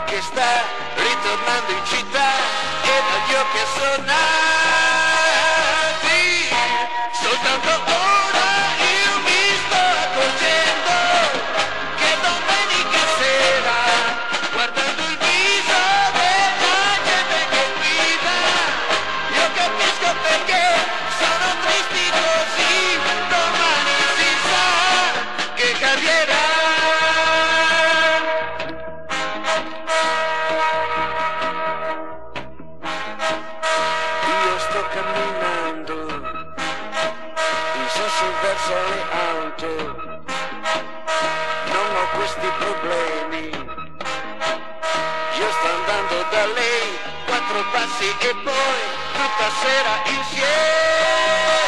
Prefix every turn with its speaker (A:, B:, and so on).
A: che sta ritornando in città e dagli occhi assonnati, soltanto ora io mi sto accorgendo che domenica sera, guardando il viso della gente che guida, io capisco perché sono tristi così, domani si sa che cambierà. Io sto camminando in senso verso le auto, non ho questi problemi, io sto andando da lei, 4 passi e poi tutta sera insieme.